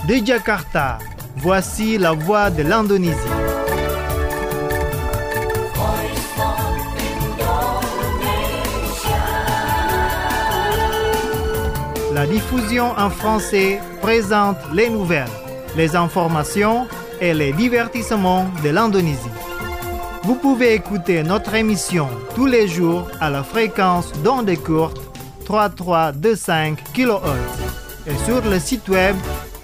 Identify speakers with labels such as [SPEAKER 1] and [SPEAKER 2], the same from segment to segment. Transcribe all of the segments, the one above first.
[SPEAKER 1] De Jakarta, voici la voix de l'Indonésie. La diffusion en français présente les nouvelles, les informations et les divertissements de l'Indonésie. Vous pouvez écouter notre émission tous les jours à la fréquence d'ondes courtes 3325 kHz et sur le site web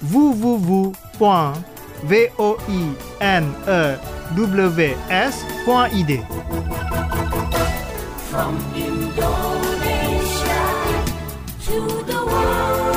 [SPEAKER 1] www.voinews.id.
[SPEAKER 2] From Indonesia to the world.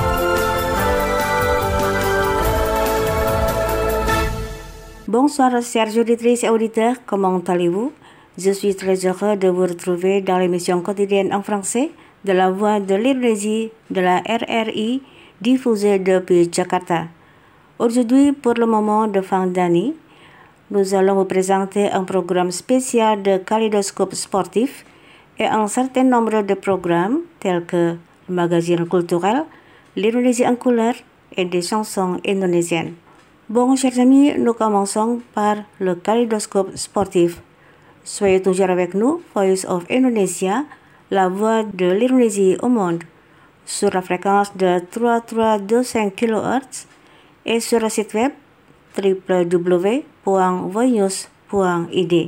[SPEAKER 3] Bonsoir chers auditrices et auditeurs, comment allez-vous? Je suis très heureux de vous retrouver dans l'émission quotidienne en français de la Voix de l'Indonésie de la RRI diffusée depuis Jakarta. Aujourd'hui, pour le moment de fin d'année, nous allons vous présenter un programme spécial de kaléidoscope sportif et un certain nombre de programmes tels que le magazine culturel, l'Indonésie en couleur et des chansons indonésiennes. Bon, chers amis, nous commençons par le kaléidoscope sportif. Soyez toujours avec nous, Voice of Indonesia, la voix de l'Indonésie au monde, sur la fréquence de 3325 kHz et sur le site web www.voinews.id.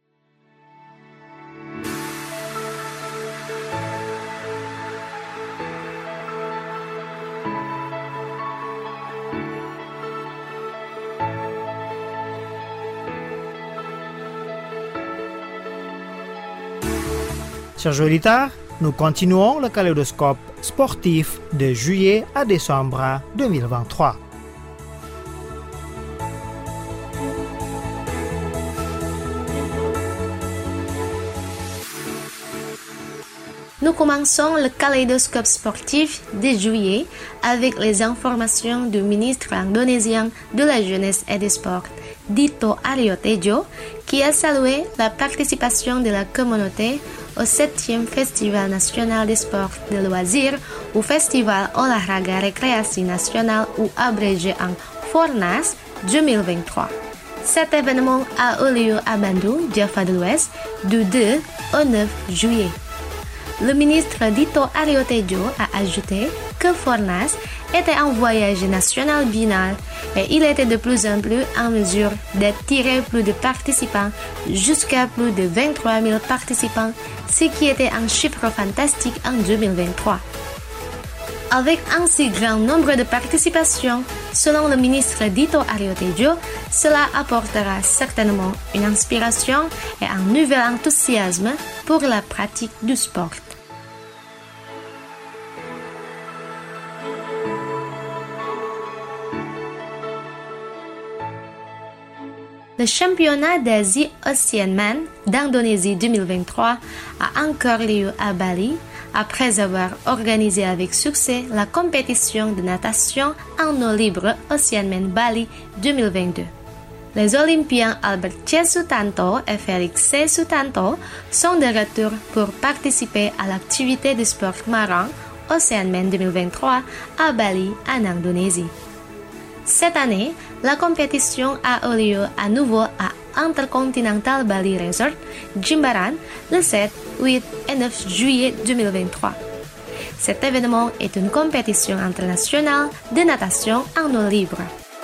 [SPEAKER 1] Chers auditeurs, nous continuons le kaléidoscope sportif de juillet à décembre 2023.
[SPEAKER 4] Nous commençons le kaléidoscope sportif de juillet avec les informations du ministre indonésien de la Jeunesse et des Sports, Dito Aryo Tejo, qui a salué la participation de la communauté au 7e Festival national des sports de loisirs ou Festival Olahraga Rekreasi Nasional ou abrégé en Fornas 2023. Cet événement a eu lieu à Bandung, Java de l'Ouest, du 2 au 9 juillet. Le ministre Dito Aryo Tejo a ajouté que Fornas était un voyage national biennal et il était de plus en plus en mesure d'attirer plus de participants, jusqu'à plus de 23 000 participants, ce qui était un chiffre fantastique en 2023. Avec un si grand nombre de participations, selon le ministre Dito Aryo Tejo, cela apportera certainement une inspiration et un nouvel enthousiasme pour la pratique du sport. Le championnat d'Asie Oceanman d'Indonésie 2023 a encore lieu à Bali après avoir organisé avec succès la compétition de natation en eau libre Oceanman Bali 2022. Les Olympiens Albert C. Sutanto et Félix C. Sutanto sont de retour pour participer à l'activité de sport marin Oceanman 2023 à Bali en Indonésie. Cette année, la compétition a eu lieu à nouveau à Intercontinental Bali Resort, Jimbaran, le 7, 8 et 9 juillet 2023. Cet événement est une compétition internationale de natation en eau libre.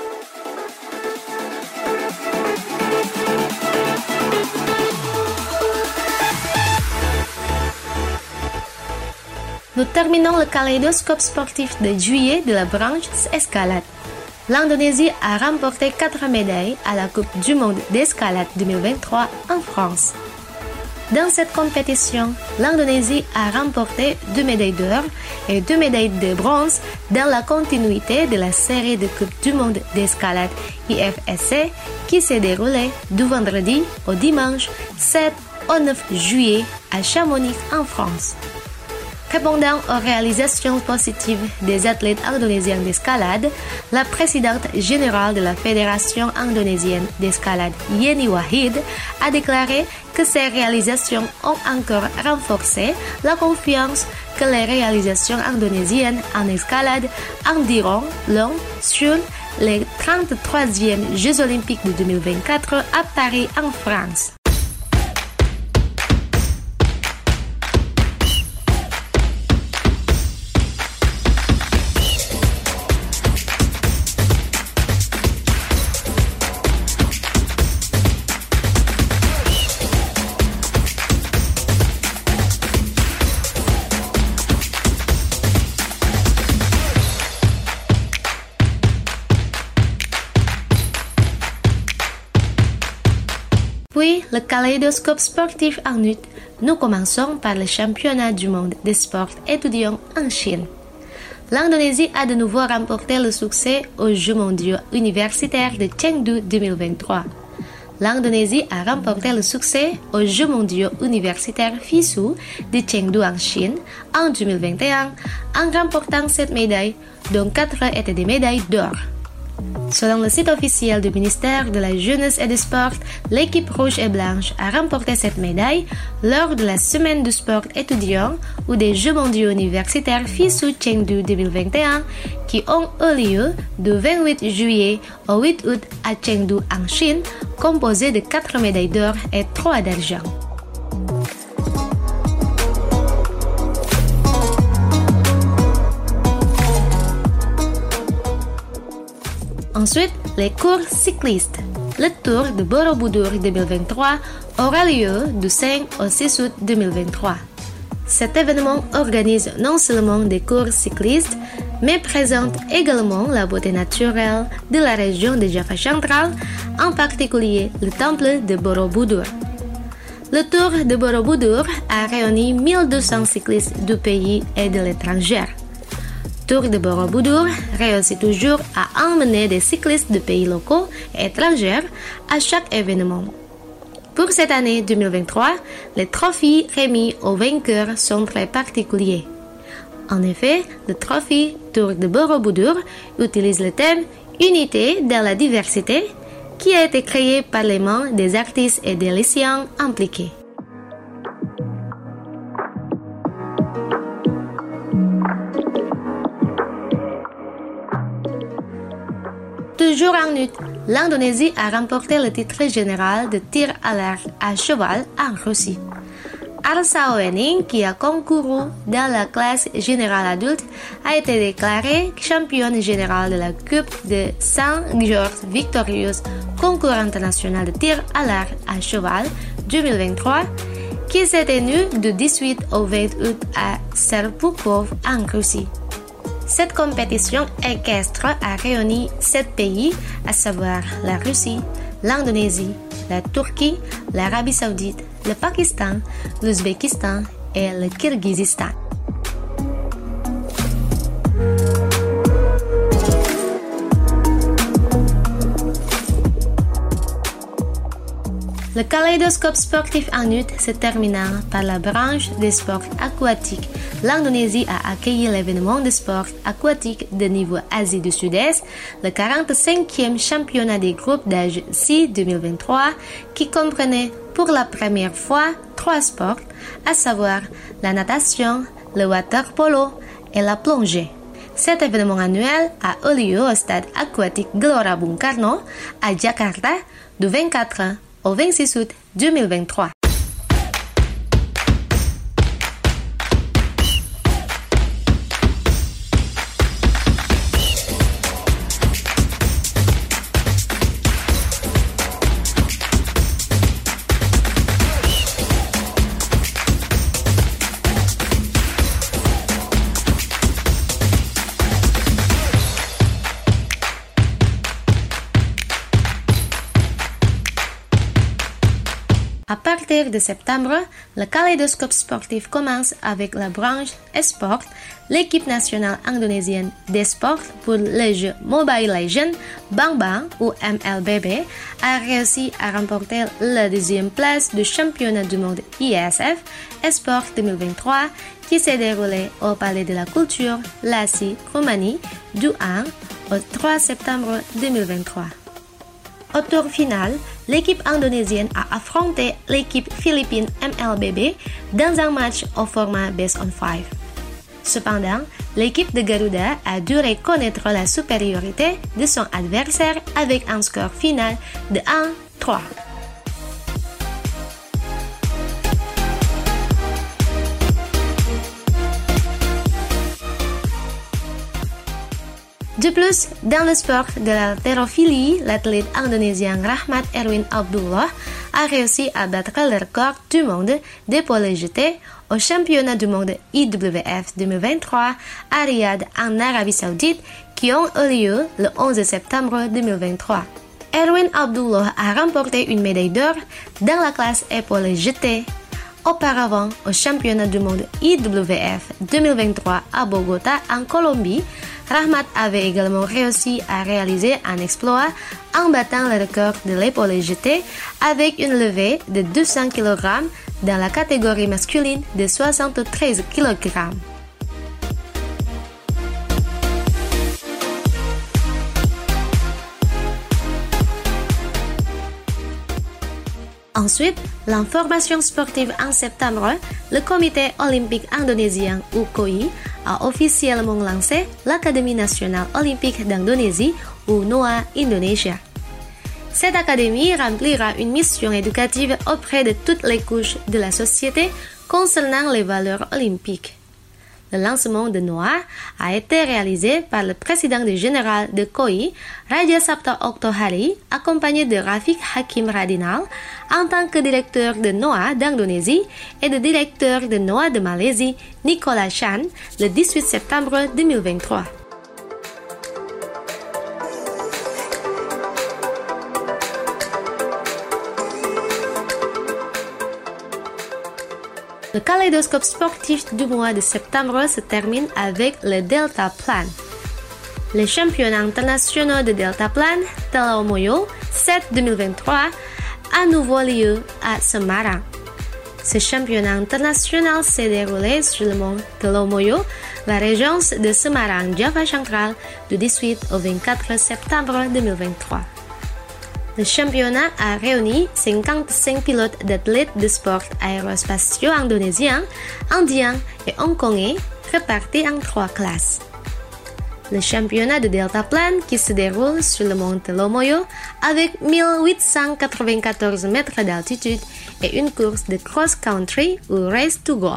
[SPEAKER 4] Nous terminons le kaléidoscope sportif de juillet de la branche escalade. L'Indonésie a remporté 4 médailles à la Coupe du monde d'escalade 2023 en France. Dans cette compétition, l'Indonésie a remporté 2 médailles d'or et 2 médailles de bronze dans la continuité de la série de Coupe du monde d'escalade IFSC qui s'est déroulée du vendredi au dimanche 7 au 9 juillet à Chamonix en France. Répondant aux réalisations positives des athlètes indonésiens d'escalade, la présidente générale de la Fédération indonésienne d'escalade, Yeni Wahid, a déclaré que ces réalisations ont encore renforcé la confiance que les réalisations indonésiennes en escalade en long sur les 33e Jeux olympiques de 2024 à Paris en France. Puis, le kaléidoscope sportif en août, nous commençons par le championnat du monde des sports étudiants en Chine. L'Indonésie a de nouveau remporté le succès aux Jeux mondiaux universitaires de Chengdu 2023. L'Indonésie a remporté le succès aux Jeux mondiaux universitaires FISU de Chengdu en Chine en 2021 en remportant 7 médailles, dont 4 étaient des médailles d'or. Selon le site officiel du ministère de la Jeunesse et des Sports, l'équipe rouge et blanche a remporté cette médaille lors de la semaine du sport étudiant ou des Jeux mondiaux universitaires FISU Chengdu 2021 qui ont eu lieu du 28 juillet au 8 août à Chengdu en Chine, composée de 4 médailles d'or et 3 d'argent. Ensuite, les courses cyclistes. Le Tour de Borobudur 2023 aura lieu du 5 au 6 août 2023. Cet événement organise non seulement des courses cyclistes, mais présente également la beauté naturelle de la région de Java central, en particulier le temple de Borobudur. Le Tour de Borobudur a réuni 1200 cyclistes du pays et de l'étranger. Tour de Borobudur réussit toujours à emmener des cyclistes de pays locaux et étrangers à chaque événement. Pour cette année 2023, les trophées remis aux vainqueurs sont très particuliers. En effet, le trophée Tour de Borobudur utilise le thème « Unité dans la diversité » qui a été créé par les mains des artistes et des lycéens impliqués. Toujours en août, l'Indonésie a remporté le titre général de tir à l'arc à cheval en Russie. Arsa Oening, qui a concouru dans la classe générale adulte, a été déclarée championne générale de la Coupe de Saint-Georges Victorious Concours international de tir à l'arc à cheval 2023, qui s'est tenu du 18 au 20 août à Serpukhov en Russie. Cette compétition équestre a réuni 7 pays, à savoir la Russie, l'Indonésie, la Turquie, l'Arabie Saoudite, le Pakistan, l'Ouzbékistan et le Kirghizistan. Le kaléidoscope sportif en août se terminant par la branche des sports aquatiques. L'Indonésie a accueilli l'événement de sport aquatique de niveau Asie du Sud-Est, le 45e championnat des groupes d'âge 6 2023, qui comprenait pour la première fois 3 sports, à savoir la natation, le water polo et la plongée. Cet événement annuel a eu lieu au stade aquatique Gelora Bung Karno à Jakarta du 24 au 26 août 2023. À partir de septembre, le kaléidoscope sportif commence avec la branche Esport. L'équipe nationale indonésienne d'e-sport pour les jeux Mobile Legends, Bang Bang ou MLBB, a réussi à remporter la 2e place du championnat du monde ISF Esport 2023 qui s'est déroulé au Palais de la Culture, Lassi, Roumanie, du 1 au 3 septembre 2023. Au tour final, l'équipe indonésienne a affronté l'équipe philippine MLBB dans un match au format Best on 5. Cependant, l'équipe de Garuda a dû reconnaître la supériorité de son adversaire avec un score final de 1-3. De plus, dans le sport de l'haltérophilie, l'athlète indonésien Rahmat Erwin Abdullah a réussi à battre le record du monde d'épaule jetée au championnat du monde IWF 2023 à Riyad en Arabie Saoudite qui ont eu lieu le 11 septembre 2023. Erwin Abdullah a remporté une médaille d'or dans la classe épaule jetée. Auparavant, au championnat du monde IWF 2023 à Bogota en Colombie, Rahmat avait également réussi à réaliser un exploit en battant le record de l'épaule jetée avec une levée de 200 kg dans la catégorie masculine de 73 kg. Ensuite, l'information sportive en septembre, le comité olympique indonésien ou KOI a officiellement lancé l'Académie nationale olympique d'Indonésie ou NOA Indonesia. Cette académie remplira une mission éducative auprès de toutes les couches de la société concernant les valeurs olympiques. Le lancement de NOA a été réalisé par le président général de KOI, Raja Sabta Oktohari, accompagné de Rafiq Hakim Radinal, en tant que directeur de NOA d'Indonésie et de directeur de NOA de Malaisie, Nicolas Chan, le 18 septembre 2023. Le kaléidoscope sportif du mois de septembre se termine avec le deltaplane. Les championnats internationaux de deltaplane Telomoyo 7 2023 a nouveau lieu à Semarang. Ce championnat international s'est déroulé sur le mont Telomoyo, la région de Semarang, Java central, du 18 au 24 septembre 2023. Le championnat a réuni 55 pilotes d'athlètes de sport aérospatiaux indonésiens, indiens et hongkongais répartis en 3 classes. Le championnat de deltaplane qui se déroule sur le mont Telomoyo avec 1894 mètres d'altitude et une course de cross-country ou race to go.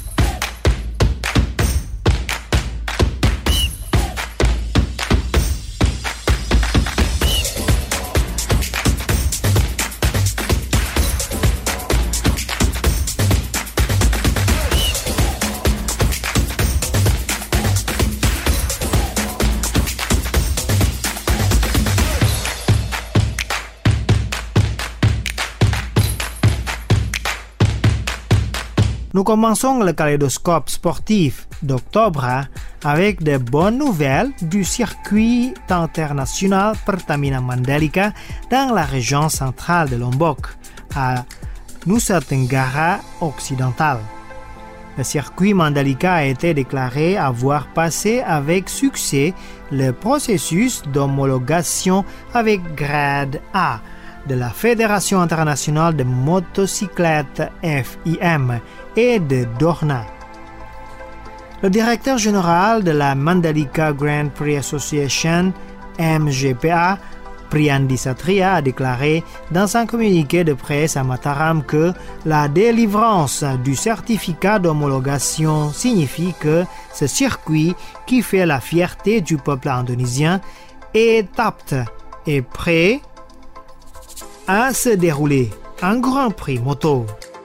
[SPEAKER 1] Nous commençons le kaléidoscope sportif d'octobre avec de bonnes nouvelles du circuit international Pertamina Mandalika dans la région centrale de Lombok, à Nusa Tenggara occidental. Le circuit Mandalika a été déclaré avoir passé avec succès le processus d'homologation avec grade A de la Fédération internationale de motocyclettes FIM et de Dorna. Le directeur général de la Mandalika Grand Prix Association MGPA, Priyandi Satria, a déclaré dans un communiqué de presse à Mataram que la délivrance du certificat d'homologation signifie que ce circuit, qui fait la fierté du peuple indonésien, est apte et prêt à se dérouler un Grand Prix moto.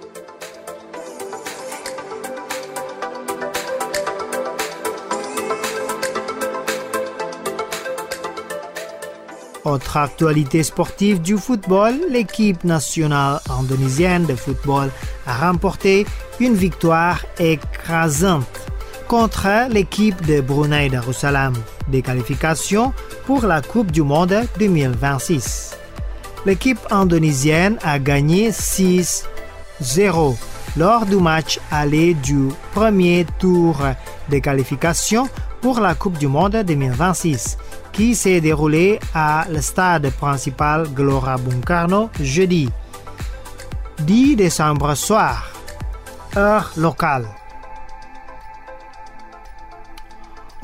[SPEAKER 1] Autre actualité sportive du football, l'équipe nationale indonésienne de football a remporté une victoire écrasante contre l'équipe de Brunei Darussalam des qualifications pour la Coupe du Monde 2026. L'équipe indonésienne a gagné 6-0 lors du match aller du premier tour de qualification pour la Coupe du Monde 2026 qui s'est déroulé à le stade principal Gelora Bung Karno jeudi 10 décembre soir, heure locale.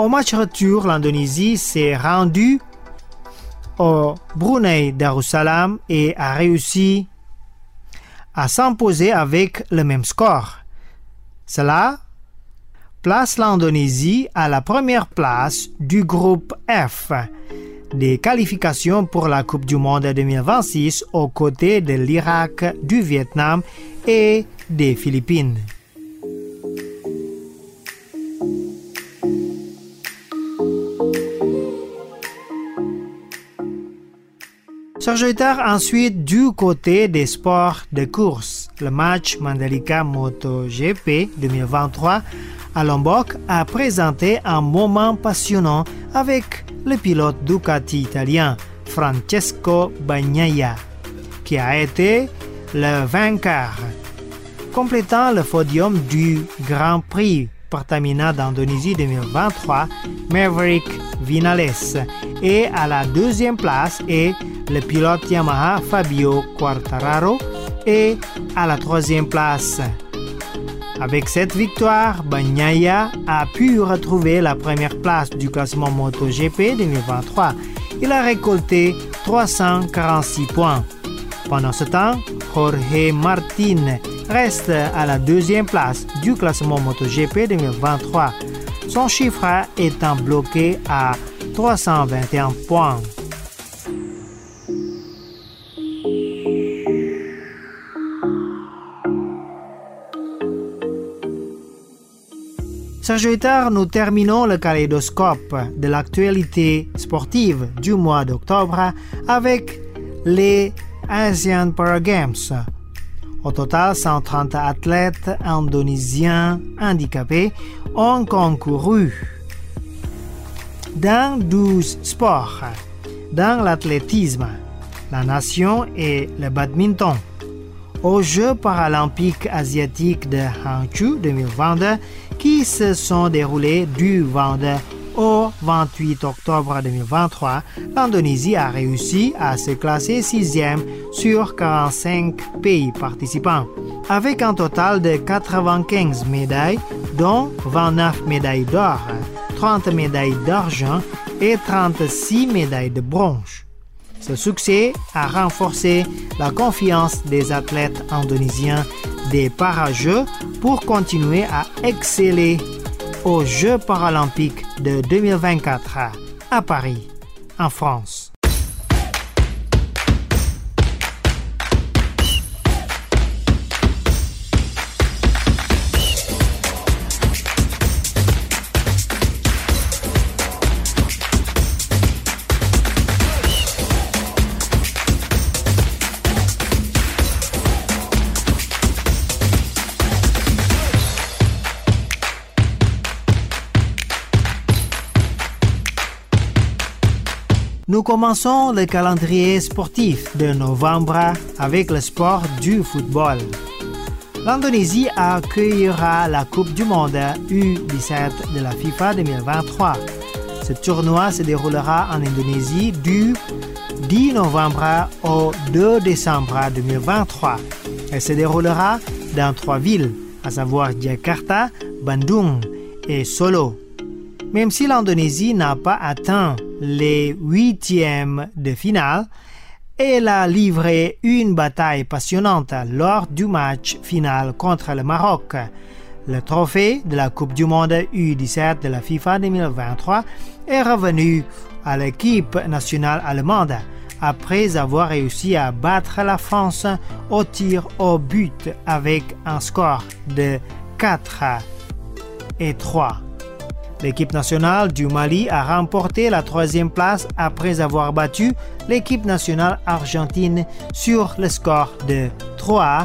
[SPEAKER 1] Au match retour, l'Indonésie s'est rendue au Brunei Darussalam et a réussi à s'imposer avec le même score. Cela place l'Indonésie à la première place du groupe F des qualifications pour la Coupe du Monde 2026 aux côtés de l'Irak, du Vietnam et des Philippines. Sergio Itar ensuite du côté des sports de course. Le match Mandalika MotoGP 2023 à Lombok a présenté un moment passionnant avec le pilote Ducati italien Francesco Bagnaia, qui a été le vainqueur, complétant le podium du Grand Prix Pertamina d'Indonésie 2023, Maverick Vinales, et à la deuxième place est le pilote Yamaha Fabio Quartararo et à la troisième place. Avec cette victoire, Bagnaia a pu retrouver la première place du classement MotoGP 2023. Il a récolté 346 points. Pendant ce temps, Jorge Martin reste à la deuxième place du classement MotoGP 2023, son chiffre étant bloqué à 321 points. Sergio Itar, nous terminons le kaléidoscope de l'actualité sportive du mois d'octobre avec les Asian Para Games. Au total, 130 athlètes indonésiens handicapés ont concouru dans 12 sports, dans l'athlétisme, la natation et le badminton. Aux Jeux paralympiques asiatiques de Hangzhou 2022 qui se sont déroulés du 22 au 28 octobre 2023, l'Indonésie a réussi à se classer 6e sur 45 pays participants, avec un total de 95 médailles, dont 29 médailles d'or, 30 médailles d'argent et 36 médailles de bronze. Ce succès a renforcé la confiance des athlètes indonésiens des para-jeux pour continuer à exceller aux Jeux paralympiques de 2024 à Paris, en France. Nous commençons le calendrier sportif de novembre avec le sport du football. L'Indonésie accueillera la Coupe du Monde U17 de la FIFA 2023. Ce tournoi se déroulera en Indonésie du 10 novembre au 2 décembre 2023. Elle se déroulera dans 3 villes, à savoir Jakarta, Bandung et Solo. Même si l'Indonésie n'a pas atteint les 8e de finale, elle a livré une bataille passionnante lors du match final contre le Maroc. Le trophée de la Coupe du Monde U17 de la FIFA 2023 est revenu à l'équipe nationale allemande après avoir réussi à battre la France au tir au but avec un score de 4-3. L'équipe nationale du Mali a remporté la 3e place après avoir battu l'équipe nationale argentine sur le score de 3-0.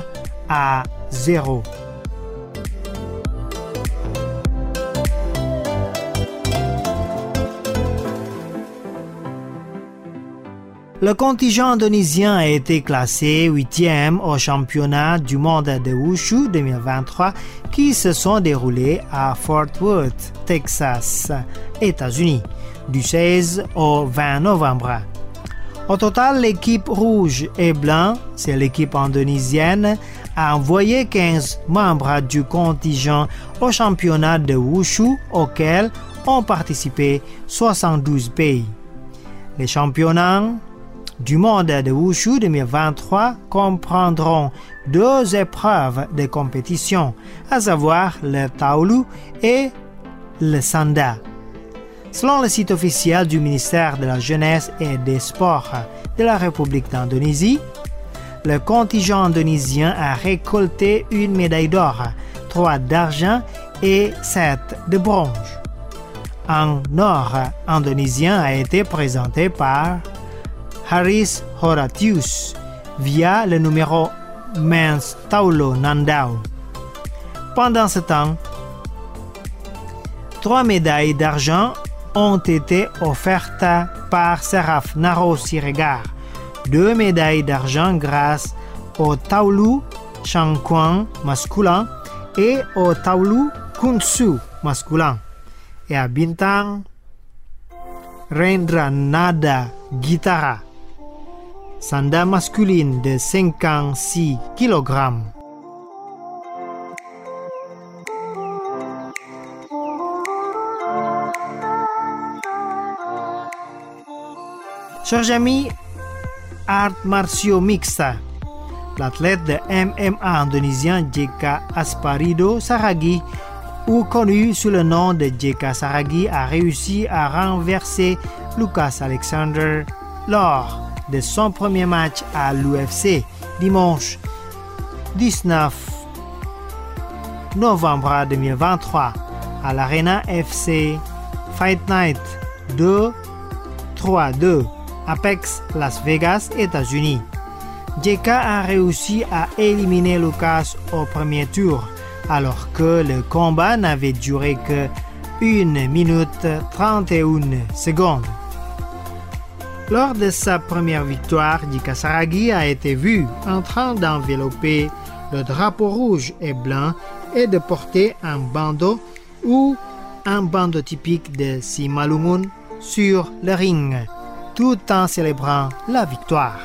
[SPEAKER 1] Le contingent indonésien a été classé 8e au championnat du monde de Wushu 2023 qui se sont déroulés à Fort Worth, Texas, États-Unis, du 16 au 20 novembre. Au total, l'équipe rouge et blanc, c'est l'équipe indonésienne, a envoyé 15 membres du contingent au championnat de Wushu auquel ont participé 72 pays. Les championnats du monde de Wushu 2023 comprendront 2 épreuves de compétition, à savoir le Taolu et le Sanda. Selon le site officiel du ministère de la Jeunesse et des Sports de la République d'Indonésie, le contingent indonésien a récolté 1 médaille d'or, 3 d'argent et 7 de bronze. Un or indonésien a été présenté par Haris Horatius via le numéro Men's Taulo Nandao. Pendant ce temps, 3 médailles d'argent ont été offertes par Seraf Naro Siregar, 2 médailles d'argent grâce au Taulu Shangquan masculin et au Taulu Kunsu masculin, et à Bintang Rendra Nada Gitara, Sanda masculine de 56 kg. Chers amis, arts martiaux mixtes. L'athlète de MMA indonésien Jeka Asparido Saragi, ou connu sous le nom de Jeka Saragi, a réussi à renverser Lucas Alexander lors de son premier match à l'UFC dimanche 19 novembre 2023 à l'Arena FC Fight Night 232 Apex, Las Vegas, États-Unis. Jeka a réussi à éliminer Lucas au premier tour, alors que le combat n'avait duré que 1 minute 31 secondes. Lors de sa première victoire, Jeka Saragi a été vu en train d'envelopper le drapeau rouge et blanc et de porter un bandeau ou un bandeau typique de Simalungun sur le ring, tout en célébrant la victoire.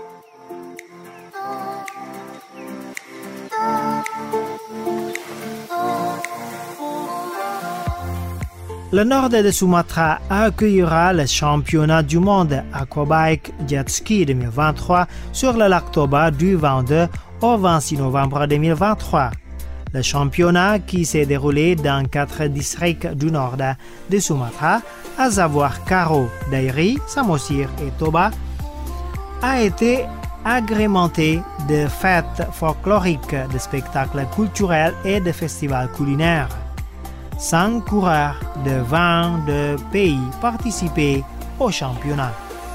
[SPEAKER 1] Le nord de Sumatra accueillera le championnat du monde Aquabike Jet Ski 2023 sur le lac Toba du 22 au 26 novembre 2023. Le championnat, qui s'est déroulé dans 4 districts du nord de Sumatra, à savoir Karo, Dairi, Samosir et Toba, a été agrémenté de fêtes folkloriques, de spectacles culturels et de festivals culinaires. 100 coureurs de 22 pays participaient au championnat.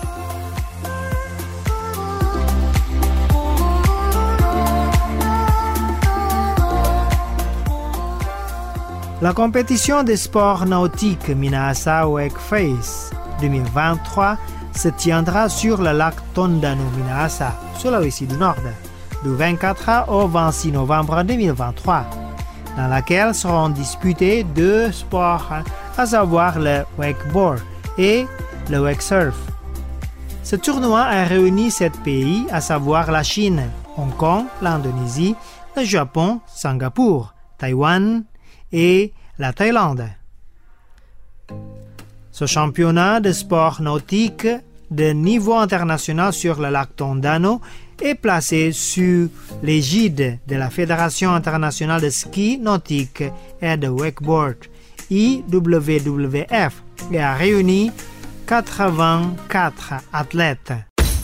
[SPEAKER 1] La compétition des sports nautiques Minahasa Wake Face 2023 se tiendra sur le lac Tondano Minahasa, Sulawesi du Nord, du 24 au 26 novembre 2023, dans laquelle seront disputés 2 sports, à savoir le wakeboard et le wakesurf. Ce tournoi a réuni 7 pays, à savoir la Chine, Hong Kong, l'Indonésie, le Japon, Singapour, Taïwan et la Thaïlande. Ce championnat de sport nautique de niveau international sur le lac Tondano est placé sous l'égide de la Fédération internationale de ski nautique et de wakeboard, IWWF, et a réuni 84 athlètes.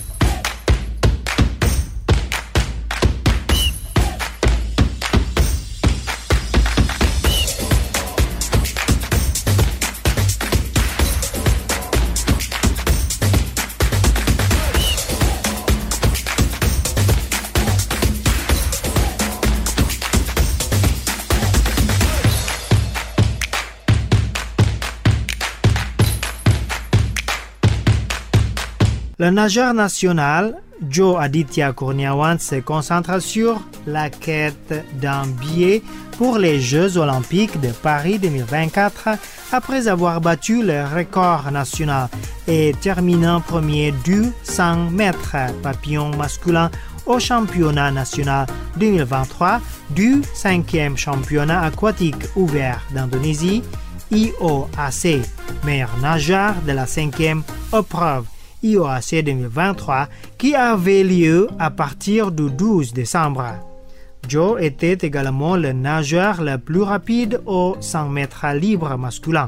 [SPEAKER 1] Le nageur national Joe Aditya Kurniawan se concentre sur la quête d'un billet pour les Jeux olympiques de Paris 2024 après avoir battu le record national et terminant premier du 100 mètres papillon masculin au championnat national 2023 du 5e championnat aquatique ouvert d'Indonésie, IOAC, meilleur nageur de la 5e épreuve IOAC 2023 qui avait lieu à partir du 12 décembre. Joe était également le nageur le plus rapide au 100 mètres libre masculin.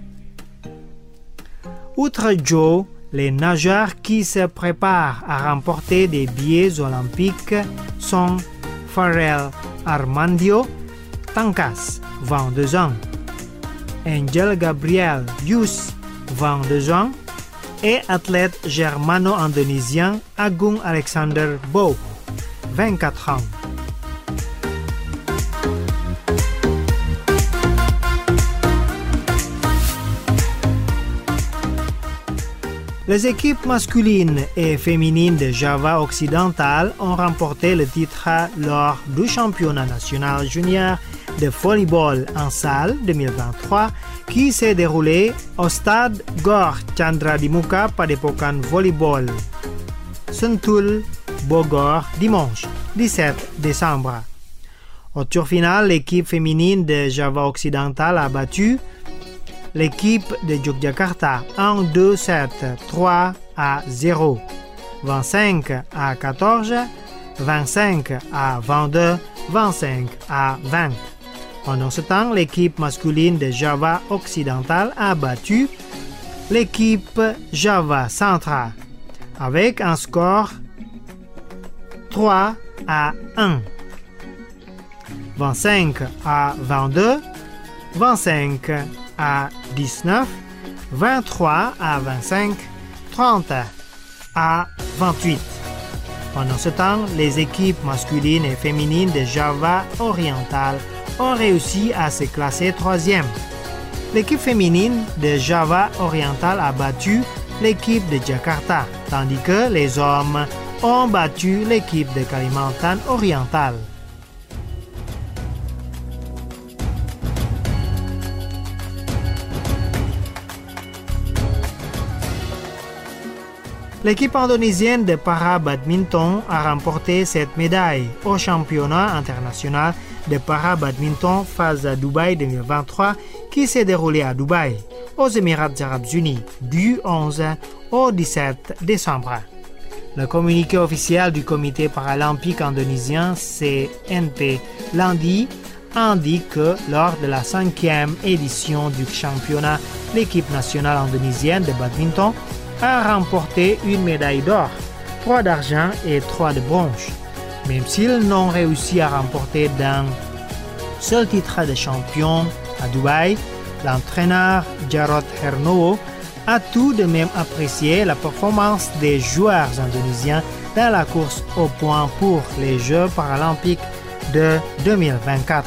[SPEAKER 1] Outre Joe, les nageurs qui se préparent à remporter des billets olympiques sont Pharrell Armandio Tangkas, 22 ans, Angel Gabriel Yus, 22 ans, et athlète germano-indonésien Agung Alexander Bow, 24 ans. Les équipes masculines et féminines de Java occidental ont remporté le titre lors du championnat national junior de volleyball en salle 2023 qui s'est déroulé au stade Gor Chandra-Di-Muka Padepokan Volleyball Sentul, Bogor, dimanche 17 décembre. Au tour final, l'équipe féminine de Java occidental a battu l'équipe de Yogyakarta en 2-7, 3-0, 25-14, 25-22, 25-20. Pendant ce temps, l'équipe masculine de Java occidental a battu l'équipe Java central avec un score 3-1, 25-22, 25-19, 23-25, 30-28. Pendant ce temps, les équipes masculines et féminines de Java oriental ont réussi à se classer 3e. L'équipe féminine de Java oriental a battu l'équipe de Jakarta, tandis que les hommes ont battu l'équipe de Kalimantan oriental. L'équipe indonésienne de para-badminton a remporté cette médaille au championnat international de para-badminton phase Dubaï 2023 qui s'est déroulé à Dubaï, aux Émirats arabes unis, du 11 au 17 décembre. Le communiqué officiel du comité paralympique indonésien CNP lundi indique que lors de la 5e édition du championnat, l'équipe nationale indonésienne de badminton a remporté une médaille d'or, 3 d'argent et 3 de bronze. Même s'ils n'ont réussi à remporter d'un seul titre de champion à Dubaï, l'entraîneur Jarod Hernowo a tout de même apprécié la performance des joueurs indonésiens dans la course au point pour les Jeux paralympiques de 2024.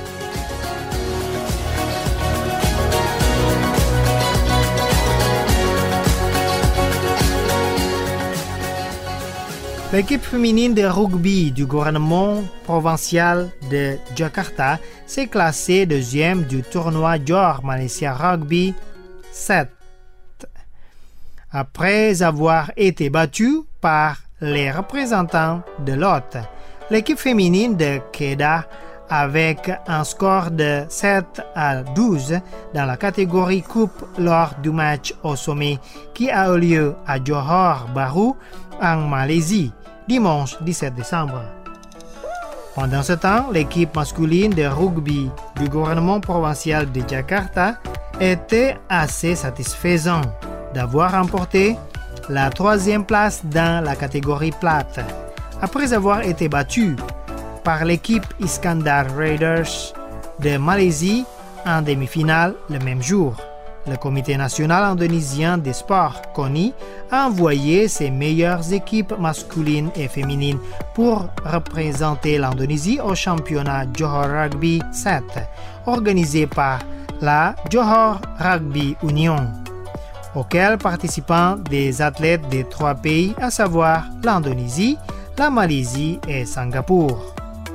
[SPEAKER 1] L'équipe féminine de rugby du gouvernement provincial de Jakarta s'est classée 2e du tournoi Johor Malaysia Rugby 7. Après avoir été battue par les représentants de l'hôte, l'équipe féminine de Kedah avec un score de 7-12 dans la catégorie coupe lors du match au sommet qui a eu lieu à Johor Bahru en Malaisie, dimanche 17 décembre. Pendant ce temps, l'équipe masculine de rugby du gouvernement provincial de Jakarta était assez satisfaisante d'avoir remporté la 3e place dans la catégorie plate, après avoir été battue par l'équipe Iskandar Raiders de Malaisie en demi-finale le même jour. Le Comité national indonésien des sports, CONI, a envoyé ses meilleures équipes masculines et féminines pour représenter l'Indonésie au championnat Johor Rugby 7, organisé par la Johor Rugby Union, auquel participent des athlètes des 3 pays, à savoir l'Indonésie, la Malaisie et Singapour.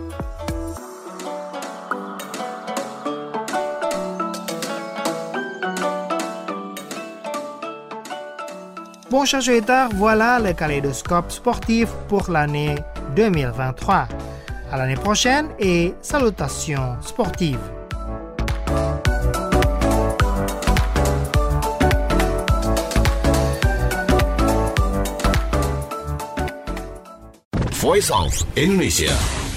[SPEAKER 1] Bon, chers auditeurs, voilà le kaléidoscope sportif pour l'année 2023. À l'année prochaine et salutations sportives.
[SPEAKER 5] Voice of Indonesia.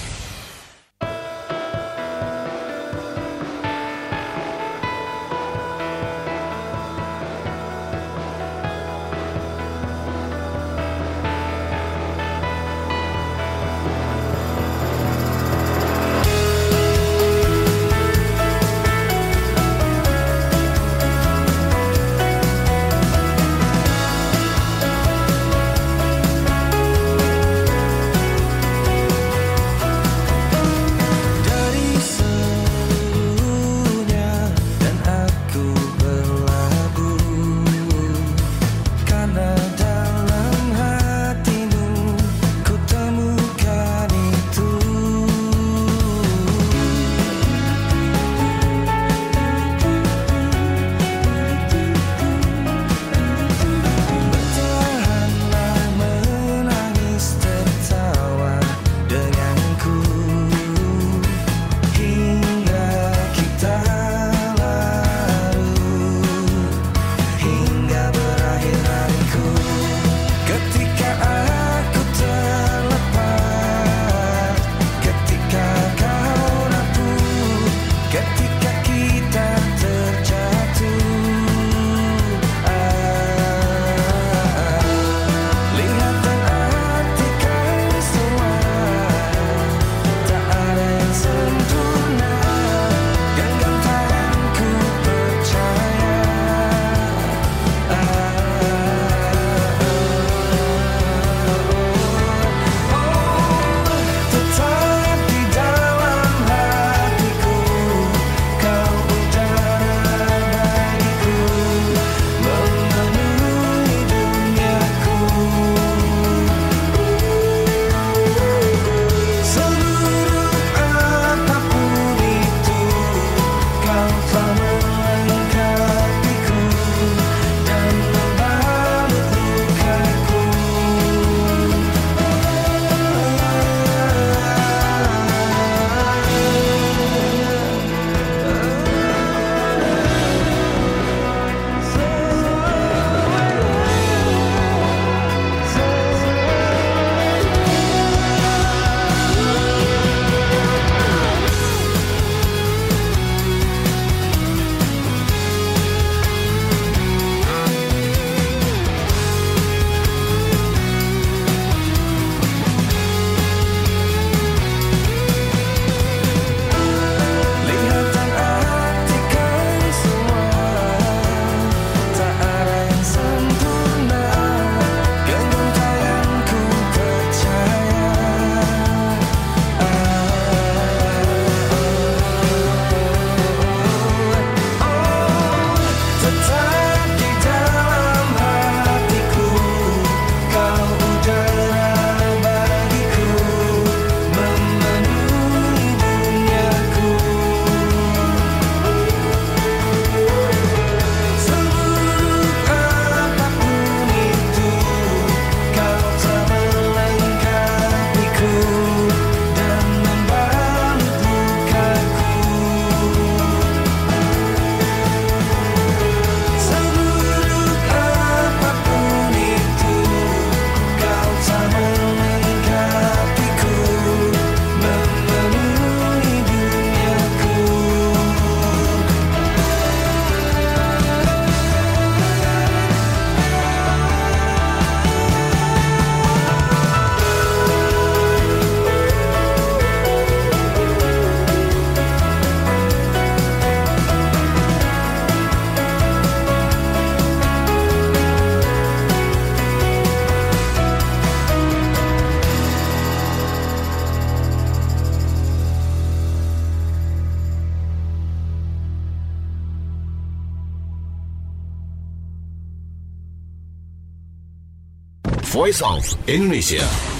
[SPEAKER 5] Voice of Indonesia.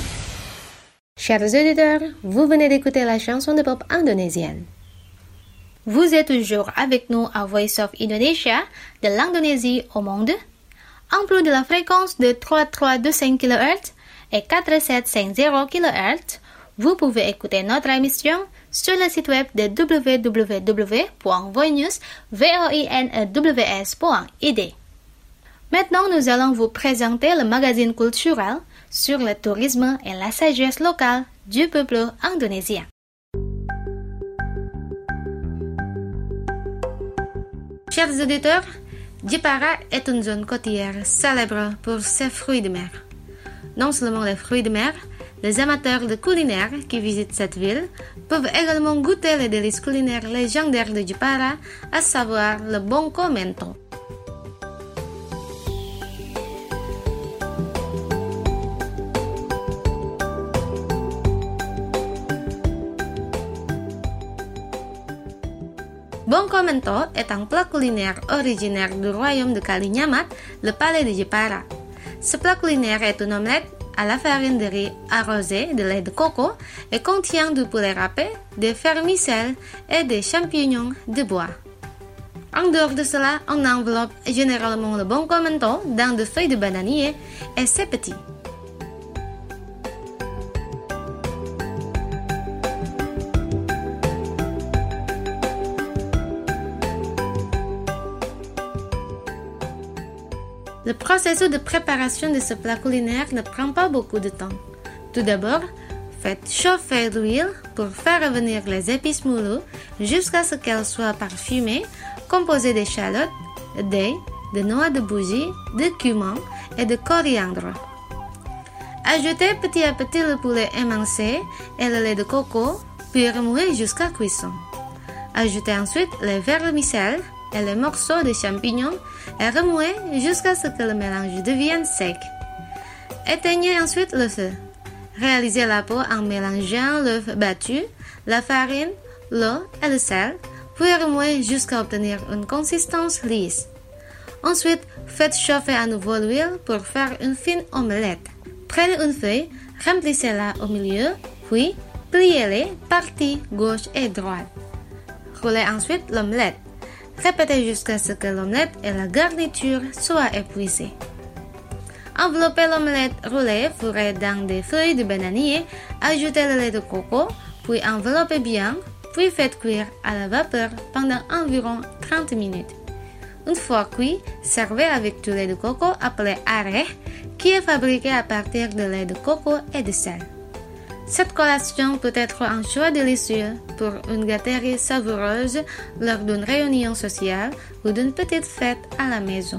[SPEAKER 4] Chers auditeurs, vous venez d'écouter la chanson de pop indonésienne. Vous êtes toujours avec nous à Voice of Indonesia, de l'Indonésie au monde, en plus de la fréquence de 3325 kHz et 4750 kHz. Vous pouvez écouter notre émission sur le site web de www.voinews.id. Maintenant, nous allons vous présenter le magazine culturel sur le tourisme et la sagesse locale du peuple indonésien. Chers auditeurs, Jepara est une zone côtière célèbre pour ses fruits de mer. Non seulement les fruits de mer, les amateurs de culinaire qui visitent cette ville peuvent également goûter les délices culinaires légendaires de Jepara, à savoir le bongko mento. Bongko mento est un plat culinaire originaire du royaume de Kalinyamat, le palais de Jepara. Ce plat culinaire est une omelette à la farine de riz arrosée de lait de coco et contient du poulet râpé, des vermicelles et des champignons de bois. En dehors de cela, on enveloppe généralement le bongko mento dans des feuilles de bananier et c'est petit. Le processus de préparation de ce plat culinaire ne prend pas beaucoup de temps. Tout d'abord, faites chauffer l'huile pour faire revenir les épices moulues jusqu'à ce qu'elles soient parfumées, composées d'échalotes, d'ail, de noix de bougie, de cumin et de coriandre. Ajoutez petit à petit le poulet émincé et le lait de coco, puis remuez jusqu'à cuisson. Ajoutez ensuite les vermicelles et les morceaux de champignons et remuez jusqu'à ce que le mélange devienne sec. Éteignez ensuite le feu. Réalisez la peau en mélangeant l'œuf battu, la farine, l'eau et le sel, puis remuez jusqu'à obtenir une consistance lisse. Ensuite, faites chauffer à nouveau l'huile pour faire une fine omelette. Prenez une feuille, remplissez-la au milieu, puis pliez-les parties gauche et droite. Roulez ensuite l'omelette. Répétez jusqu'à ce que l'omelette et la garniture soient épuisées. Enveloppez l'omelette roulée fourrée dans des feuilles de bananier, ajoutez le lait de coco, puis enveloppez bien, puis faites cuire à la vapeur pendant environ 30 minutes. Une fois cuit, servez avec du lait de coco appelé areh, qui est fabriqué à partir de lait de coco et de sel. Cette collation peut être un choix délicieux pour une gâterie savoureuse lors d'une réunion sociale ou d'une petite fête à la maison.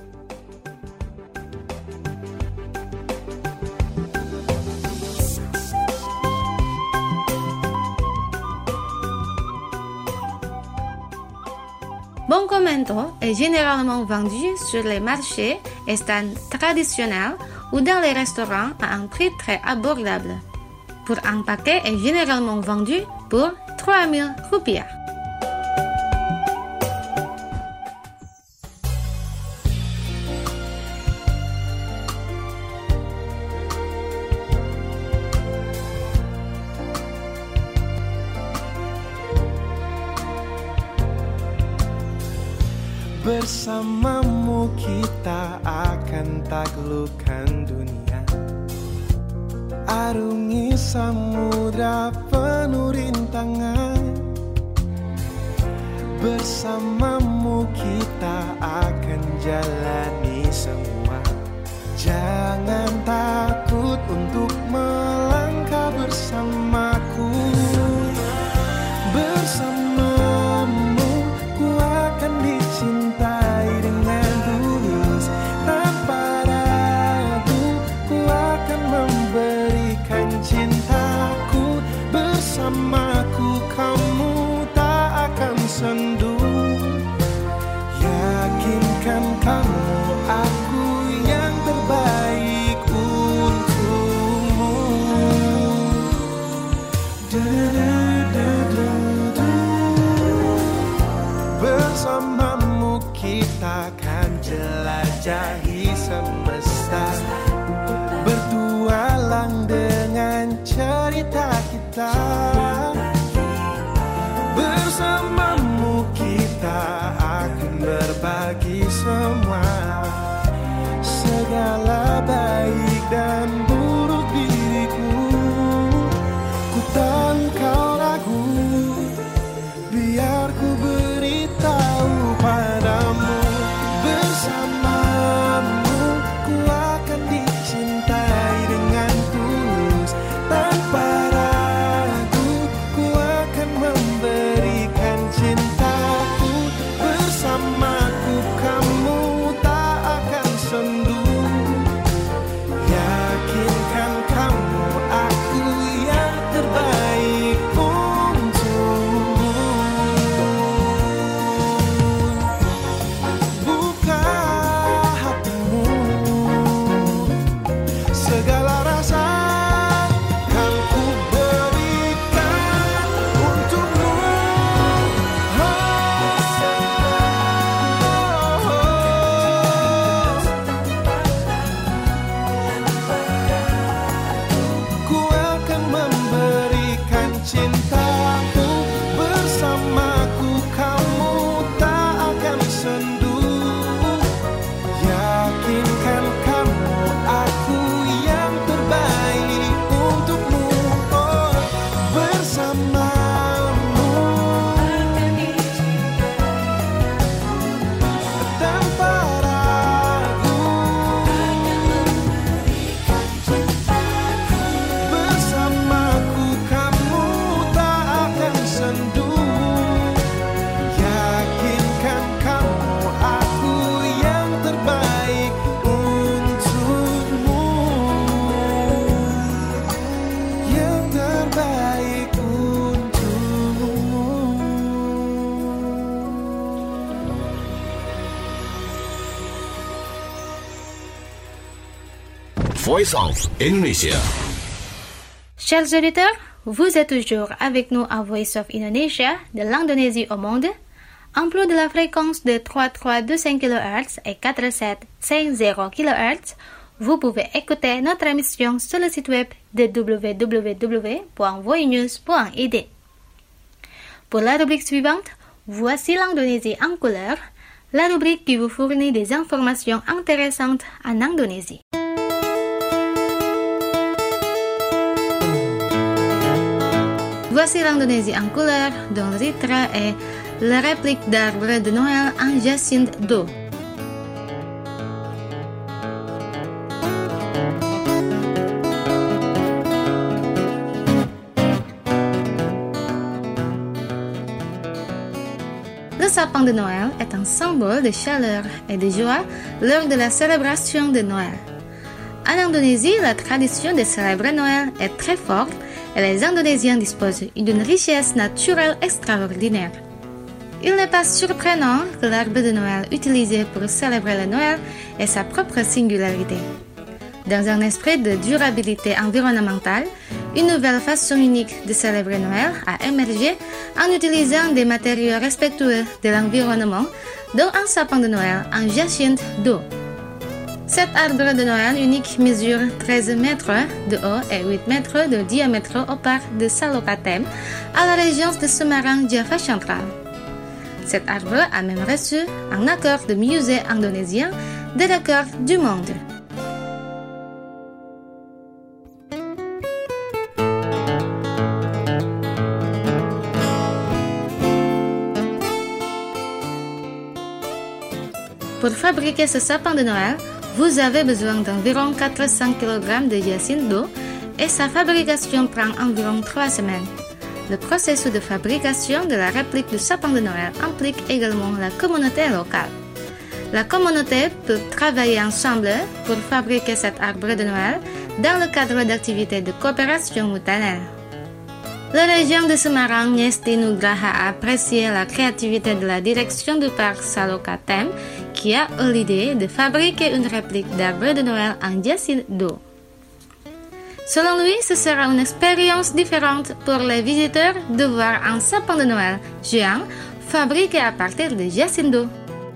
[SPEAKER 4] Bongko mento est généralement vendu sur les marchés et stands traditionnels ou dans les restaurants à un prix très abordable. Pour un paquet est généralement vendu pour 3.000 rupiah.
[SPEAKER 6] Bersamamu kita akan taklukkan dunia, arungi samudra penuh rintangan. Bersamamu kita akan jalani semua. Jangan takut untuk melangkah bersamaku. Bersamamu ku akan dicintai dengan tulus. Tanpa ragu ku akan memberikan cintaku. Bersamaku kamu tak akan sendu. Yakinkan kamu aku yang terbaik untukmu. Bersamamu kita akan jelajahi semesta, bertualang dengan cerita kita. Bersamamu kita akan berbagi semua, segala baik dan buruk diriku. Ku tahu kau ragu, biar ku beritahu padamu. Bersamamu
[SPEAKER 5] Voice of Indonesia.
[SPEAKER 4] Chers auditeurs, vous êtes toujours avec nous à Voice of Indonesia de l'Indonésie au monde. Emploi de la fréquence de 3325 kHz et 4750 kHz. Vous pouvez écouter notre émission sur le site web de www.voinews.id. Pour la rubrique suivante, voici l'Indonésie en couleur, la rubrique qui vous fournit des informations intéressantes en Indonésie. Voici l'Indonésie en couleur, dont le titre est la réplique d'arbre de Noël en jacinthe d'eau. Le sapin de Noël est un symbole de chaleur et de joie lors de la célébration de Noël. En Indonésie, la tradition de célébrer Noël est très forte et les Indonésiens disposent d'une richesse naturelle extraordinaire. Il n'est pas surprenant que l'arbre de Noël utilisé pour célébrer le Noël ait sa propre singularité. Dans un esprit de durabilité environnementale, une nouvelle façon unique de célébrer Noël a émergé en utilisant des matériaux respectueux de l'environnement, dont un sapin de Noël en jacinthe d'eau. Cet arbre de Noël unique mesure 13 mètres de haut et 8 mètres de diamètre au parc de Salokatem, à la région de Semarang, Java central. Cet arbre a même reçu un accord de musée indonésien des records du monde. Pour fabriquer ce sapin de Noël, vous avez besoin d'environ 400 kg de jacinthe d'eau et sa fabrication prend environ 3 semaines. Le processus de fabrication de la réplique du sapin de Noël implique également la communauté locale. La communauté peut travailler ensemble pour fabriquer cet arbre de Noël dans le cadre d'activités de coopération mutuelle. La région de Semarang Ngesti Nugraha a apprécié la créativité de la direction du parc Salokatem qui a eu l'idée de fabriquer une réplique d'arbre de Noël en jacinthe d'eau. Selon lui, ce sera une expérience différente pour les visiteurs de voir un sapin de Noël géant fabriqué à partir de jacinthe d'eau.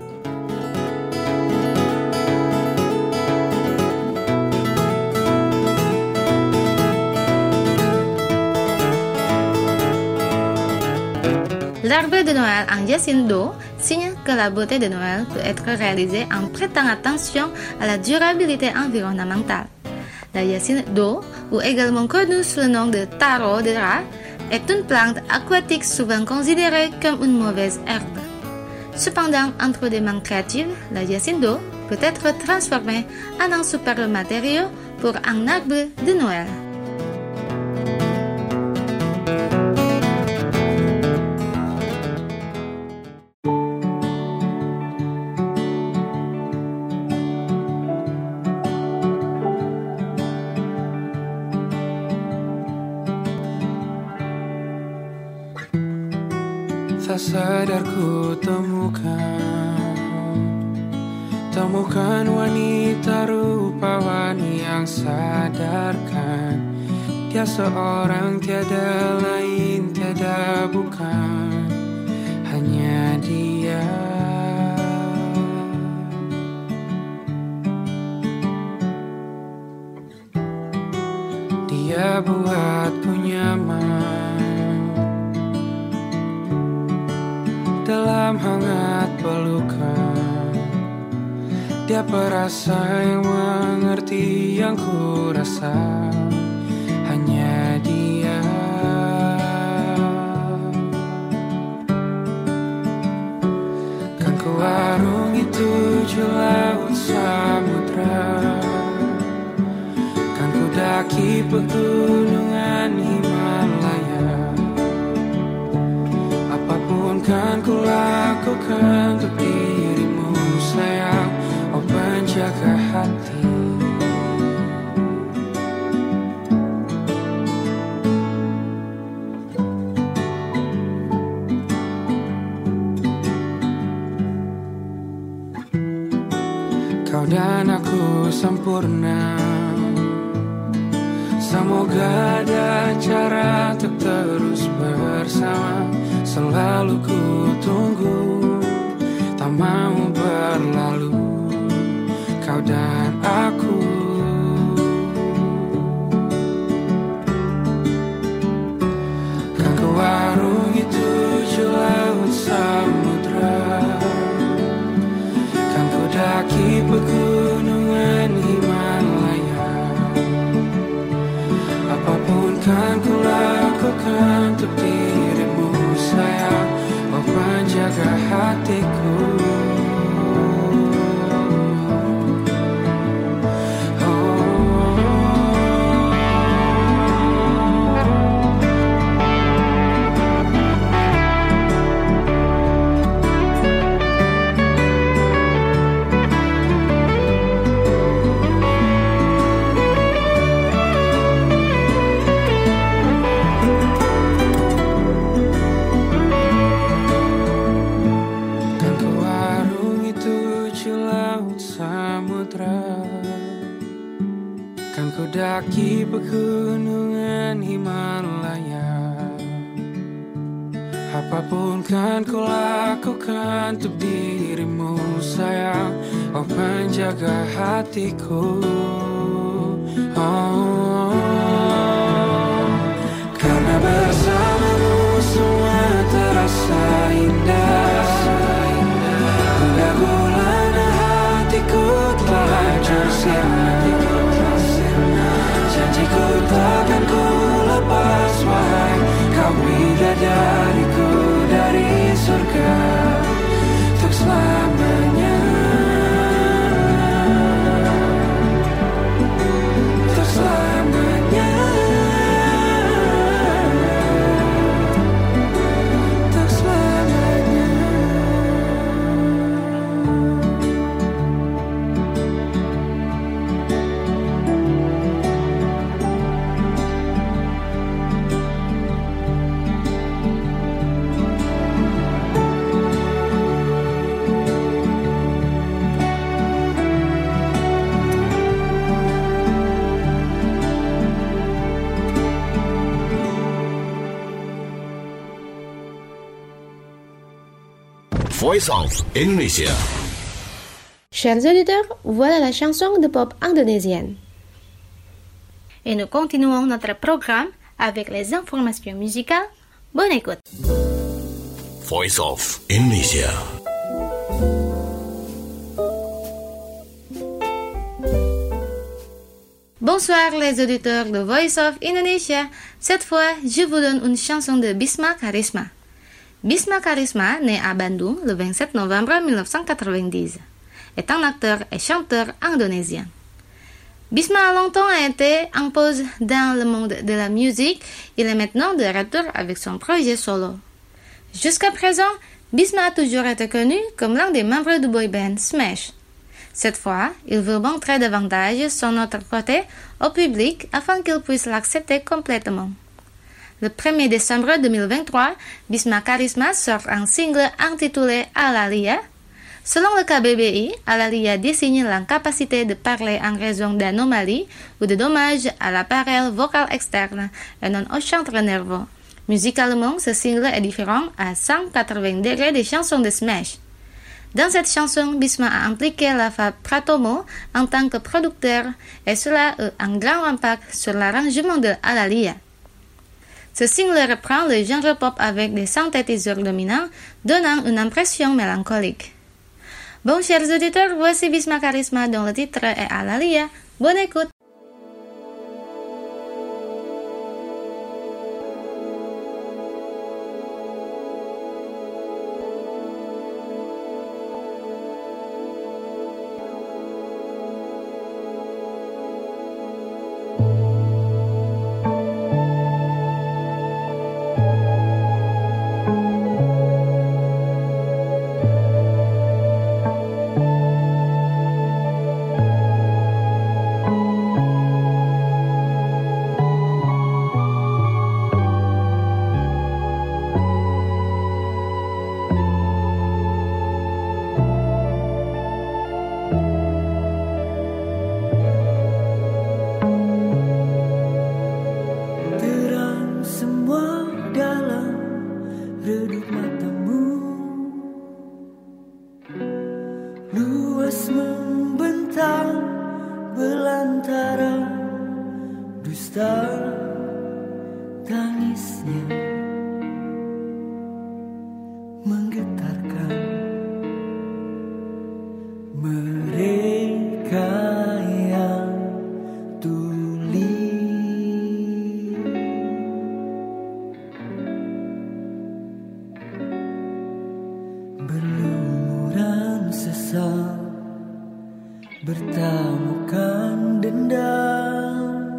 [SPEAKER 4] L'arbre de Noël en jacinthe d'eau signe que la beauté de Noël peut être réalisée en prêtant attention à la durabilité environnementale. La jacinthe d'eau, ou également connue sous le nom de taro de rat, est une plante aquatique souvent considérée comme une mauvaise herbe. Cependant, entre des mains créatives, la jacinthe d'eau peut être transformée en un superbe matériau pour un arbre de Noël.
[SPEAKER 6] Tak sadar ku temukan wanita rupawan yang sadarkan dia seorang tiada lain tiada bukan hanya dia. Dia buatku nyaman dalam hangat pelukan. Dia perasa yang mengerti yang ku rasa. Hanya dia. Kan ku arungi 7 laut samudra. Kan ku daki pegunungan Himalaya. Kan ku lakukan untuk dirimu sayang, oh penjaga hati. Kau dan aku sempurna Semoga ada cara untuk terus bersama. Selalu ku tunggu, tak mau berlalu, kau dan aku. Kan ku warungi tujuh laut samudra, kan ku daki pegunungan Himalaya. Apapun kan ku lakukan untuk dirimu sayang, oh penjaga hatiku. Daki pegunungan Himalaya. Apapun kan ku lakukan untuk dirimu sayang, oh penjaga hatiku. Oh, karena bersamamu semua terasa indah. Gundah gulana hatiku telah bersama. Janjiku takkan ku lepas, wahai kau bidadariku dari surga untuk selamanya, untuk selamanya, untuk selamanya.
[SPEAKER 5] Voice of Indonesia.
[SPEAKER 4] Chers auditeurs, voilà la chanson de pop indonésienne. Et nous continuons notre programme avec les informations musicales. Bonne écoute.
[SPEAKER 5] Voice of Indonesia.
[SPEAKER 4] Bonsoir les auditeurs de Voice of Indonesia. Cette fois, je vous donne une chanson de Bisma Karisma. Bisma Karisma, né à Bandung le 27 novembre 1990, est un acteur et chanteur indonésien. Bisma a longtemps été en pause dans le monde de la musique. Il est maintenant de retour avec son projet solo. Jusqu'à présent, Bisma a toujours été connu comme l'un des membres du boy band Smash. Cette fois, il veut montrer davantage son autre côté au public afin qu'il puisse l'accepter complètement. Le 1er décembre 2023, Bisma Karisma sort un single intitulé Alalia. Selon le KBBI, Alalia désigne l'incapacité de parler en raison d'anomalies ou de dommages à l'appareil vocal externe et non au centre nerveux. Musicalement, ce single est différent à 180 degrés des chansons de Smash. Dans cette chanson, Bisma a impliqué la Fab Pratomo en tant que producteur et cela a un grand impact sur l'arrangement de Alalia. Ce single reprend le genre pop avec des synthétiseurs dominants, donnant une impression mélancolique. Bon, chers auditeurs, voici Bisma Karisma dont le titre est Alalia. Bonne écoute!
[SPEAKER 6] dusta tangisnya menggetarkan mereka yang tuli. Berlumuran sesal bertamukan dendam.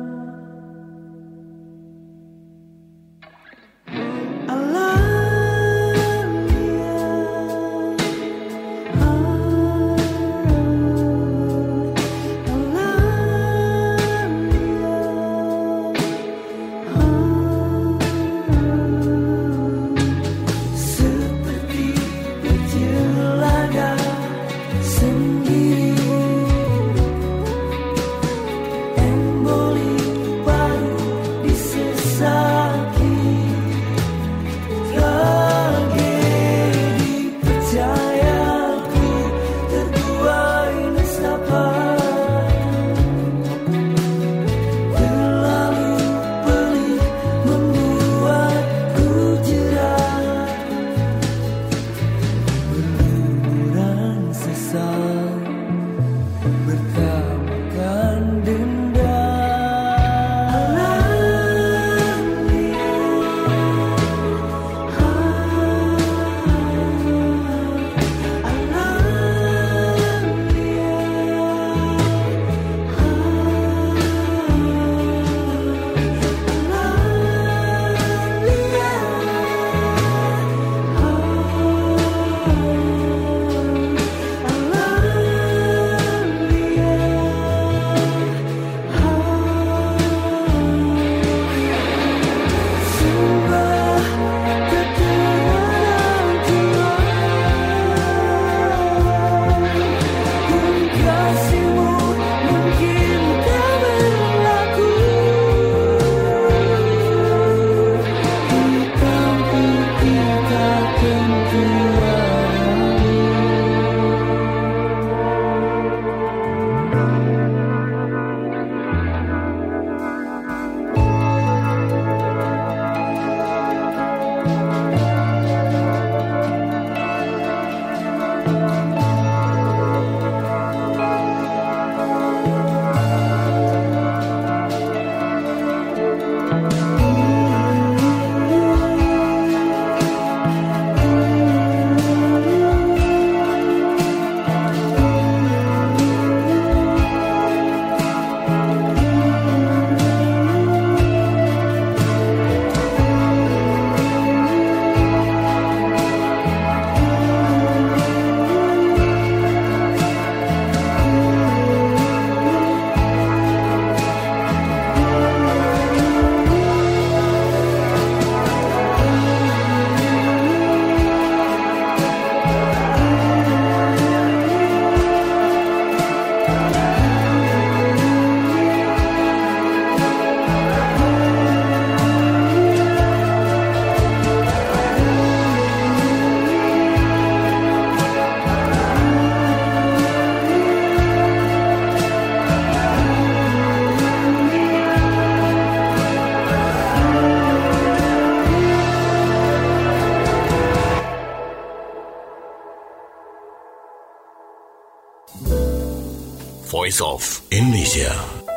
[SPEAKER 5] Voice of Indonesia.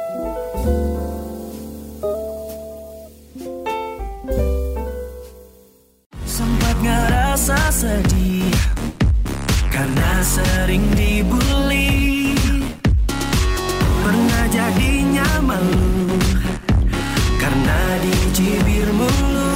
[SPEAKER 6] Sempat ngerasa sedih karena sering dibully, pernah jadinya malu karena dicibir mulu.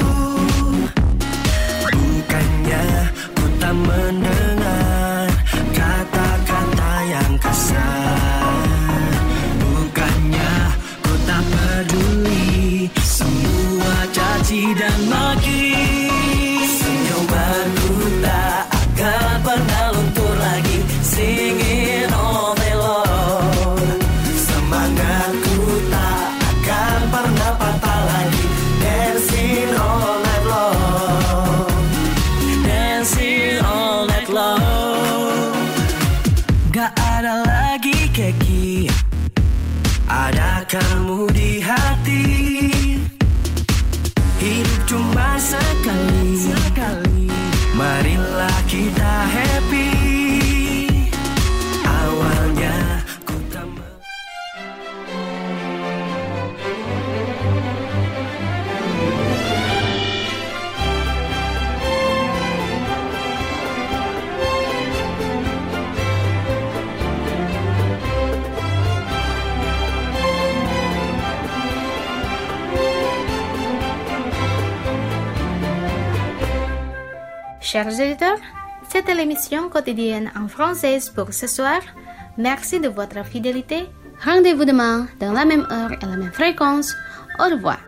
[SPEAKER 6] Bukannya ku tak mendengar kata-kata yang kasar, bukannya ku tak peduli semua caci dan maki. Senyumanku tak akan pernah luntur lagi, singing all day long. Semangatku tak akan pernah patah lagi, dancing all night long, dancing all night long. Gak ada lagi keki, ada kamu di hati. happy. Awalnya ku tak
[SPEAKER 4] Chers auditeurs, c'était l'émission quotidienne en français pour ce soir. Merci de votre fidélité. Rendez-vous demain dans la même heure et la même fréquence. Au revoir.